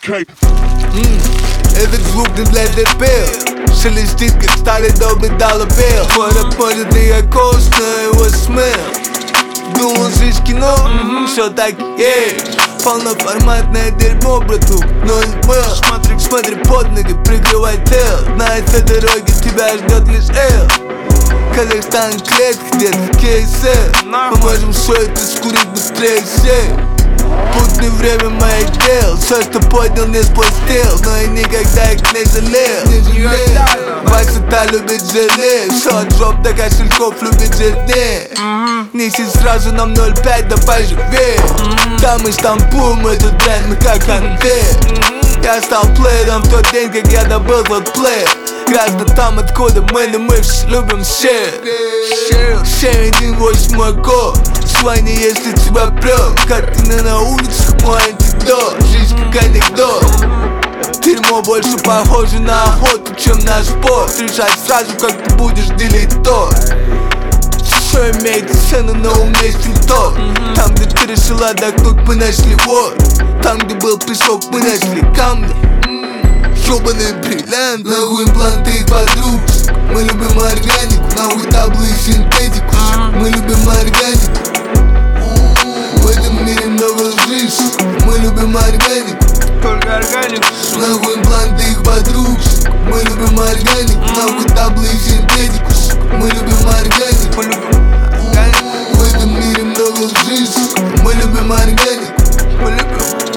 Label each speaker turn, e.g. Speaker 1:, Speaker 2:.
Speaker 1: Этот звук не для дебил, шелестит, как старый добрый доллар-билл. Мой рэп может не окос, но его смел. Думал, жизнь кино, всё так и есть. Полноформатное дерьмо, брату, 0 мил. Смотри под ноги, прикрывай тыл. На этой дороге тебя ждет лишь эл. Казахстан клетка, где-то в кейсе. Мы можем все это скурить быстрее всех. Путное время моих дел, все, что поднял, не спустил, но и никогда их не жалел. Вайсата любит жалеть, все, дроп до кошельков любит жирнее. Неси сразу нам 0,5, давай живее. Там мы штампуем этот бренд, мы как конвейер. Я стал плеером в тот день, как я добыл тот плеер. Грязно там, откуда мы, но мы все любим share. 7-1-8 год. Свайни, если тебя прёт. Картины на улицах, мой антидот. Жизнь как анекдот. Дерьмо больше похоже на охоту, чем на спорт. Решать сразу, как ты будешь делить торт. Все имеет цену, но уместен тот. Там, где ты решил отдохнуть, мы нашли вор. Там, где был песок, мы нашли камни. Ёбаный бриллиант, нахуй импланты и подружек. Мы любим органику, нахуй таблы и синтетику. Мы любим органику. В этом мире много лжи. Мы любим органику.
Speaker 2: Только органику.
Speaker 1: Нахуй импланты и подружек. Мы любим органику, нахуй таблы и синтетику. Мы любим органику. В этом мире много лжи. Мы любим органику.